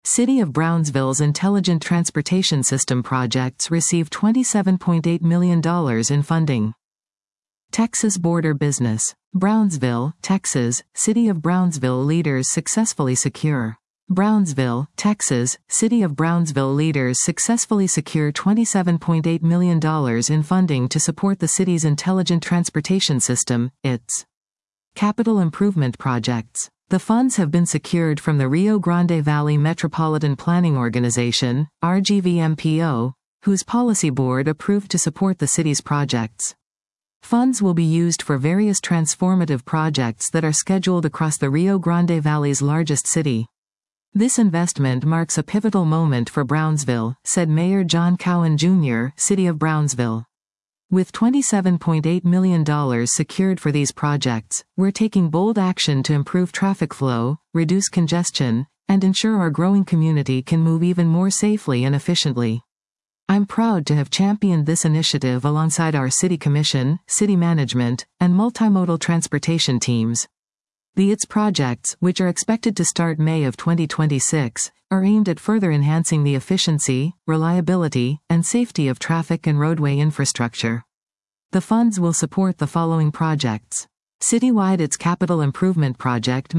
City of Brownsville's Intelligent Transportation System projects receive $27.8 million in funding. Texas border business. Brownsville, Texas, City of Brownsville leaders successfully secure. Brownsville, Texas, City of Brownsville leaders successfully secure $27.8 million in funding to support the city's intelligent transportation system, its capital improvement projects. The funds have been secured from the Rio Grande Valley Metropolitan Planning Organization, RGVMPO, whose policy board approved to support the city's projects. Funds will be used for various transformative projects that are scheduled across the Rio Grande Valley's largest city. This investment marks a pivotal moment for Brownsville, said Mayor John Cowan Jr., City of Brownsville. With $27.8 million secured for these projects, we're taking bold action to improve traffic flow, reduce congestion, and ensure our growing community can move even more safely and efficiently. I'm proud to have championed this initiative alongside our City Commission, City Management, and multimodal transportation teams. The ITS projects, which are expected to start May of 2026, are aimed at further enhancing the efficiency, reliability, and safety of traffic and roadway infrastructure. The funds will support the following projects. Citywide ITS Capital Improvement Project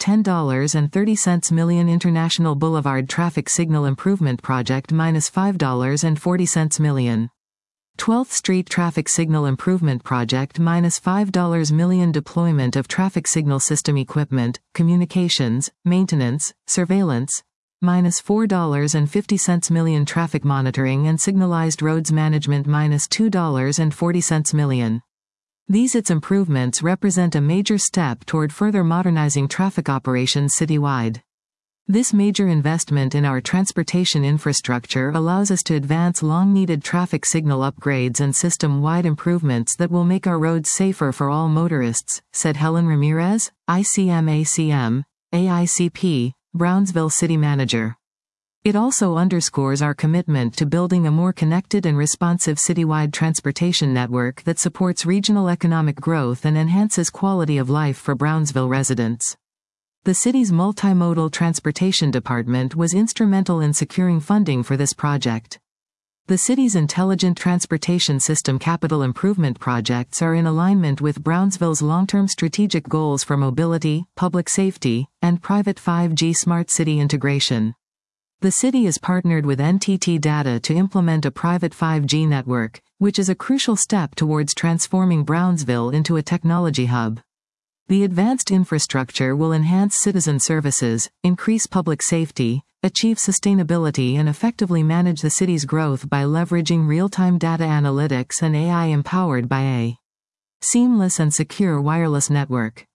-$10.30 million International Boulevard Traffic Signal Improvement Project -$5.40 million. 12th Street Traffic Signal Improvement Project -$5 million Deployment of Traffic Signal System Equipment, Communications, Maintenance, Surveillance, -$4.50 million Traffic Monitoring and Signalized Roads Management -$2.40 million. These ITS improvements represent a major step toward further modernizing traffic operations citywide. This major investment in our transportation infrastructure allows us to advance long-needed traffic signal upgrades and system-wide improvements that will make our roads safer for all motorists, said Helen Ramirez, ICMACM, AICP, Brownsville City Manager. It also underscores our commitment to building a more connected and responsive citywide transportation network that supports regional economic growth and enhances quality of life for Brownsville residents. The city's multimodal transportation department was instrumental in securing funding for this project. The city's intelligent transportation system capital improvement projects are in alignment with Brownsville's long-term strategic goals for mobility, public safety, and private 5G smart city integration. The city is partnered with NTT Data to implement a private 5G network, which is a crucial step towards transforming Brownsville into a technology hub. The advanced infrastructure will enhance citizen services, increase public safety, achieve sustainability and effectively manage the city's growth by leveraging real-time data analytics and AI empowered by a seamless and secure wireless network.